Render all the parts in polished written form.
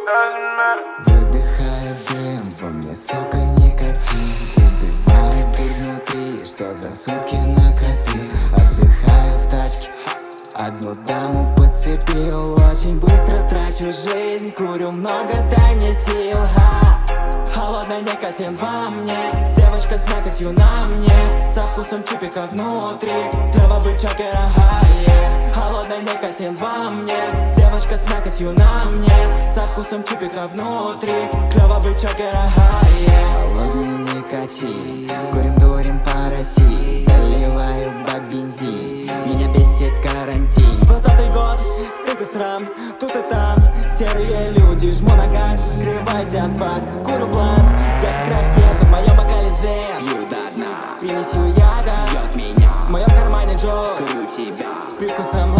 Выдыхаю дым, во мне, сука, никотин. Убивает дурь внутри, что за сутки накопил. Отдыхаю в тачке, одну даму подцепил. Очень быстро трачу жизнь, курю много, дай мне сил. Холодный никотин во мне, девочка с мякотью на мне, со вкусом чупика внутри, клево быть чокером, холодный никотин во мне, девочка с мякотью на мне, со вкусом чупика внутри, клево быть чокером, холодный никотин, курим-дурим по России, заливаю в бак бензин, меня бесит карантин. 20-й год, стыд и срам, тут и там, серые люди, жму на газ, скрываюсь от вас, курю блант, я как ракета, в моем бокале джем, Пью до дна, примесью яда, бьет меня, в моем кармане джок, курю тебя, с привкусом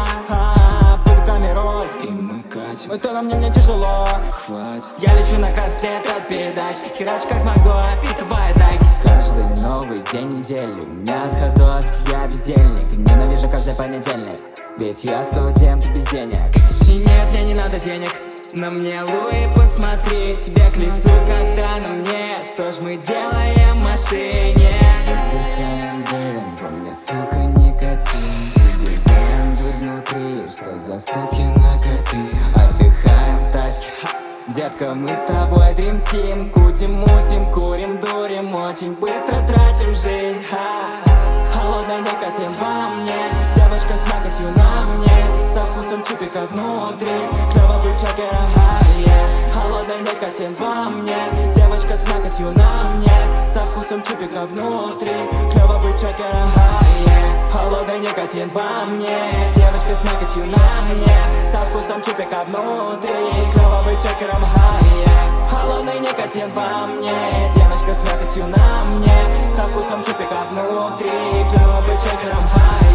лайма, под камерой, и мы катим. это на мне тяжело. Хватит, Я лечу на край свет от передач, херач как могу, опитывая закись. Каждый новый день недели, у меня отходос, я бездельник. Ненавижу каждый понедельник, ведь я студент и без денег. И нет, мне не надо денег, на мне Луи, посмотри, тебе к лицу, когда на мне. Что ж мы делаем в машине? Выдыхаем дым, во мне, сука, никотин. Убиваем дурь внутри, что за сутки накопил. Отдыхаем в тачке, детка, мы с тобой Dream Team. Кутим, мутим, курим, дурим, очень быстро тратим жизнь. Холодный никотин во мне, девочка с мякотью на мне, со вкусом чупика внутри, клево быть чокером, холодный никотин во мне, девочка с мякотью на мне, со вкусом чупика внутри, клево быть чокером, холодный никотин во мне, девочка с мякотью на мне, со вкусом чупика внутри, клево быть чокером, холодный никотин во мне, девочка с мякотью на мне, со вкусом чупика внутри, клево быть чокером,